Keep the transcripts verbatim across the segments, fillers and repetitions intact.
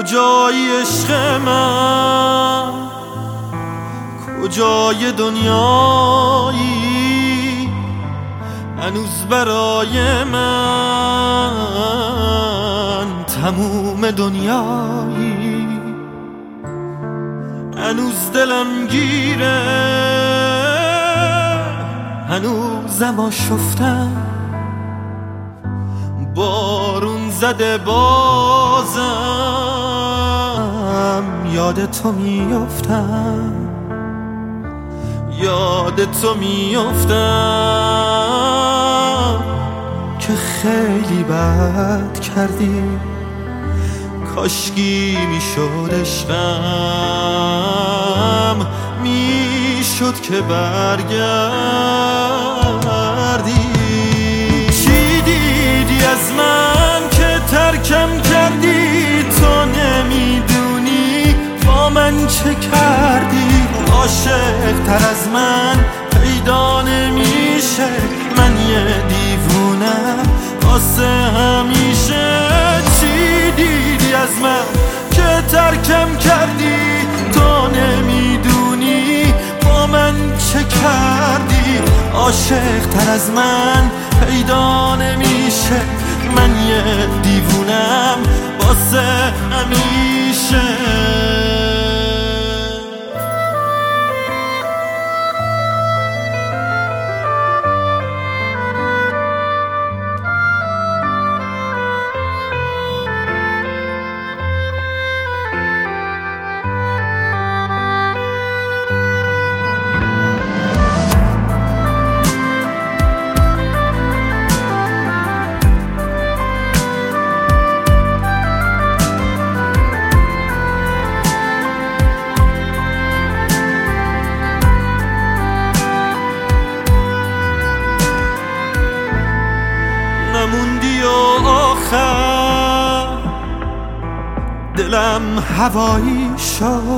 کجایی عشق من، کجای دنیایی هنوز برای من تموم دنیایی، هنوز دلم گیره، هنوزم آشفتم، بارون زده بازم یاد تو میافتم، یاد تو میافتم که خیلی بد کردی، کاشکی میشد عشقم، میشد که برگردی. چی دیدی از من که ترکم کردی؟ تو نمیدونی با من چه کردی. عاشق تر از من پیدا نمیشه، من یه دیوونم واسه همیشه. چی دیدی از من که ترکم کردی؟ تو نمیدونی با من چه کردی. عاشق تر از من پیدا نمیشه، من یه دیوونم واسه همیشه. نموندی و آخر دلم هوایی شد،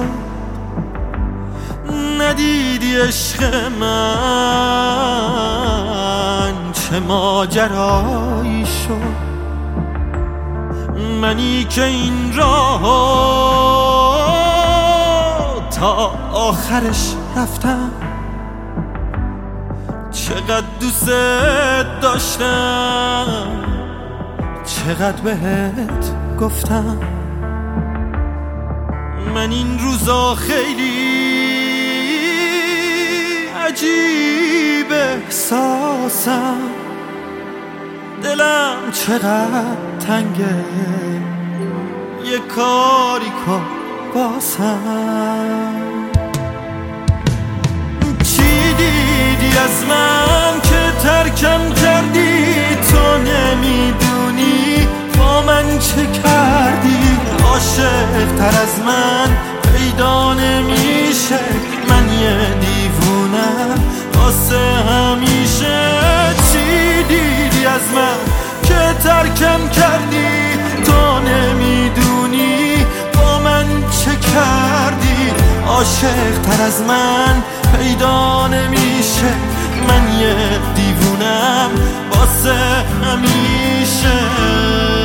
ندیدی عشق من چه ماجرایی شد. منی که این راه تا آخرش رفتم، چقدر دوست داشتم، چقدر بهت گفتم. من این روزا خیلی عجیب احساسم، دلم چقدر تنگه، یه کاری کن باسم. چی دیدی از من که ترکم کردی؟ تو نمیدونی با من چه کردی. عاشق تر از من پیدا نمیشه، من یه دیوونم واسه همیشه. چی دیدی از من که ترکم کردی؟ تو نمیدونی با من چه کردی. عاشق تر از من پیدا نمیشه، من یه دیوونم واسه همیشه.